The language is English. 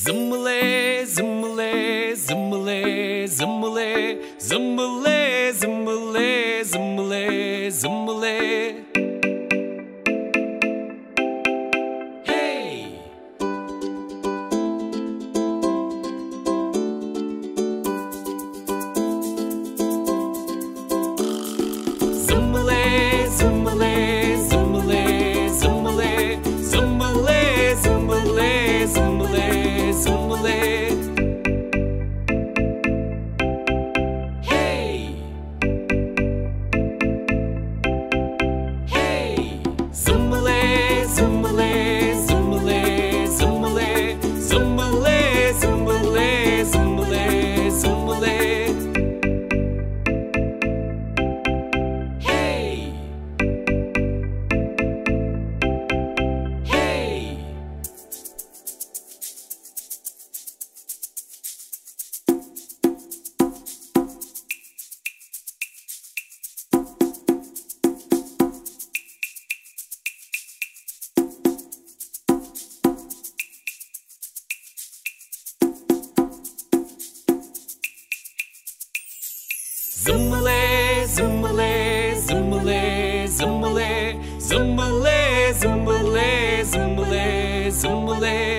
Zumbale, zumbale, zumbale, zumbale, zumbale, zumbale, zumbale, zumbale. Hey! Zumbale, zumbale, zumbale, zumbale, zumbale, zumbale, zumbale, zumbale. Hey! Hey! Zumbale, zumbale, zumbale, zumbale, zumbale, zumbale, zumbale, zumbale. Hey! Hey! Zumbale, zumbale, zumbale, zumbale, zumbale, zumbale, zumbale, zumbale.